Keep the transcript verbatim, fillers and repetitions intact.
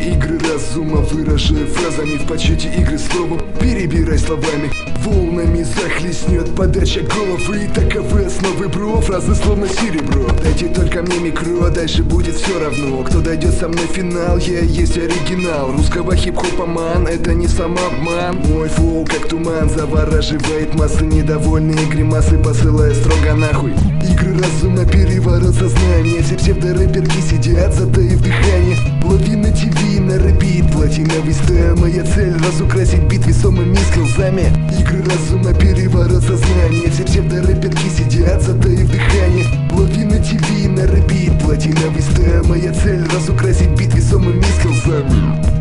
игры разума, выражая фразами в почете игры словом. Перебирай словами, волнами захлестнет подача головы. Таковы основы, бро, фразы словно серебро. Дайте только мне микро, дальше будет все равно. Кто дойдет со мной в финал, я есть оригинал русского хип-хопа, ман, это не самообман. Мой флоу как туман завораживает массы, недовольные гримасы посылая строго нахуй. Игры разума, переворот сознания. Все псевдорэперки сидят, затаив дыхание. Лови на ТВ, на репит, платиновый стайл. Моя цель разукрасить бит весомыми скиллзами. Игры разума, переворот сознания. Все псевдорэперки сидят, затаив дыхание. Лови на ТВ, на репит, платиновый стайл. Моя цель разукрасить бит весомыми скиллзами.